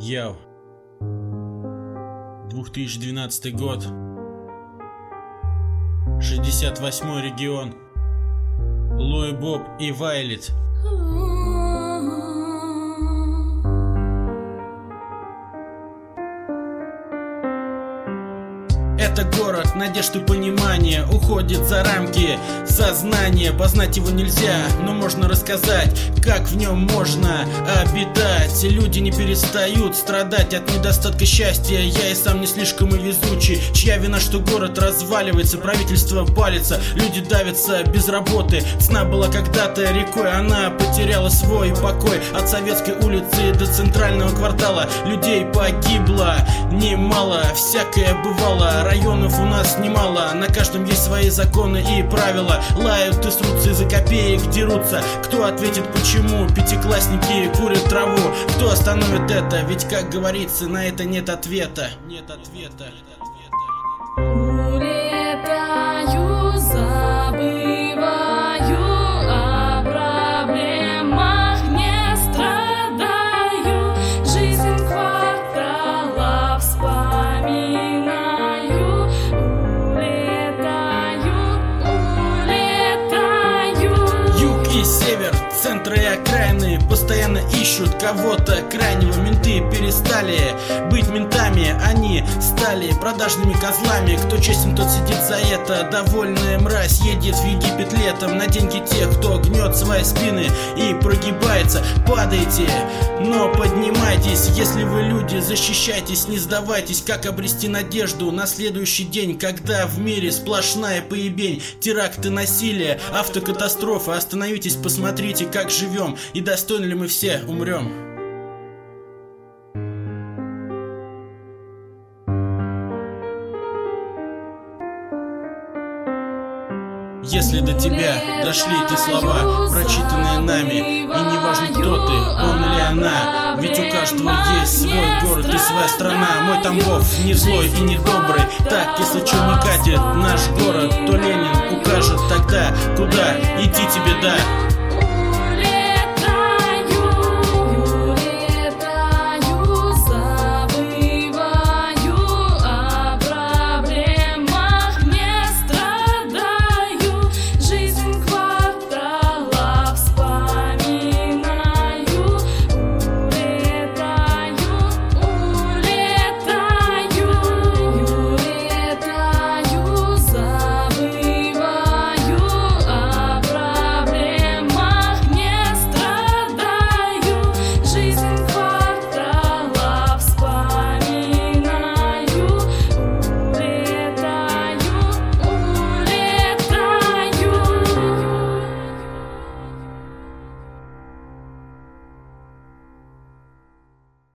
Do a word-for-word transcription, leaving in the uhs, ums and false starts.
Яу. две тысячи двенадцатый год. шестьдесят восьмой регион. Луи Боб и Вайлет. Это город надежд и понимания, уходит за рамки сознания. Познать его нельзя, но можно рассказать, как в нем можно обитать. Люди не перестают страдать от недостатка счастья. Я и сам не слишком и везучий. Чья вина, что город разваливается, правительство палится, люди давятся без работы. Цена была когда-то рекой, она потеряла свой покой. От Советской улицы до центрального квартала людей погибло немало, всякое бывало. Районов у нас немало, на каждом есть свои законы и правила. Лают и срутся, из-за копеек дерутся. Кто ответит, почему пятиклассники курят траву? Кто остановит это? Ведь, как говорится, на это нет ответа. Нет ответа. Улетаю, забываю о проблемах, не страдаю. Жизнь квартала вспоминаю. Север, центры и окраины постоянно ищут кого-то крайнего. Менты перестали быть ментами, они стали продажными козлами. Кто честен, тот сидит за это. Довольная мразь едет в Египет летом на деньги тех, кто гнет свои спины и прогибается. Падайте, но поднимайтесь. Если вы люди, защищайтесь, не сдавайтесь. Как обрести надежду на следующий день, когда в мире сплошная поебень, теракты, насилие, автокатастрофы? Остановитесь, посмотрите, как живем, и достойны ли мы все умрем. Если до тебя дошли эти слова, прочитанные нами, и не важно, кто ты, он или она, ведь у каждого есть свой город и своя страна. Мой Тамбов не злой и не добрый, так, если чё не катит наш город, то Ленин укажет тогда, куда идти тебе, да.